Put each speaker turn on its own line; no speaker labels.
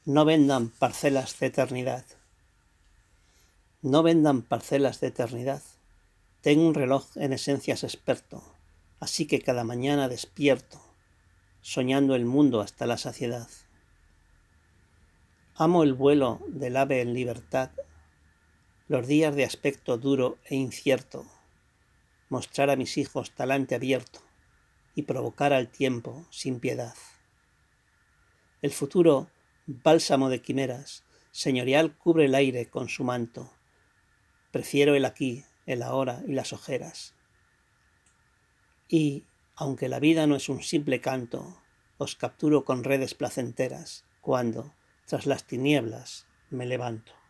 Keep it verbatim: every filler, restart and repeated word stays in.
No vendan parcelas de eternidad. No vendan parcelas de eternidad. Tengo un reloj en esencias experto, así que cada mañana despierto, soñando el mundo hasta la saciedad. Amo el vuelo del ave en libertad, los días de aspecto duro e incierto, mostrar a mis hijos talante abierto y provocar al tiempo sin piedad. El futuro, bálsamo de quimeras, señorial cubre el aire con su manto. Prefiero el aquí, el ahora y las ojeras. Y, aunque la vida no es un simple canto, os capturo con redes placenteras cuando, tras las tinieblas, me levanto.